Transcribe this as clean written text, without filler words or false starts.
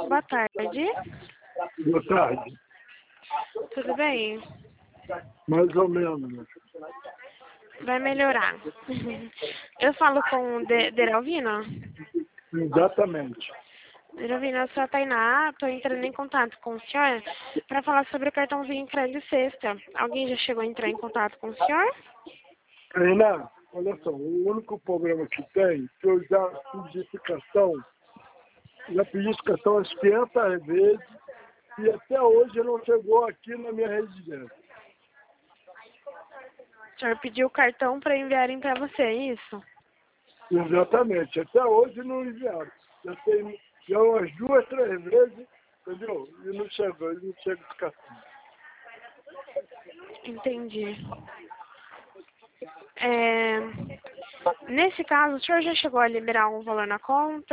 Boa tarde. Boa tarde. Tudo bem? Mais ou menos. Vai melhorar. Eu falo com o Deralvino? Exatamente. Deralvino, eu sou a Tainá. Estou entrando em contato com o senhor para falar sobre o cartãozinho crédito sexta. Alguém já chegou a entrar em contato com o senhor? Renan, olha só, o único problema que tem, que eu já pedi esse cartão, umas 500 vezes e até hoje não chegou aqui na minha residência. O senhor pediu o cartão para enviarem para você, é isso? Exatamente, até hoje não enviaram. Já umas 2, 3 vezes, entendeu? E não chegou esse cartão. Entendi. Nesse caso, o senhor já chegou a liberar um valor na conta?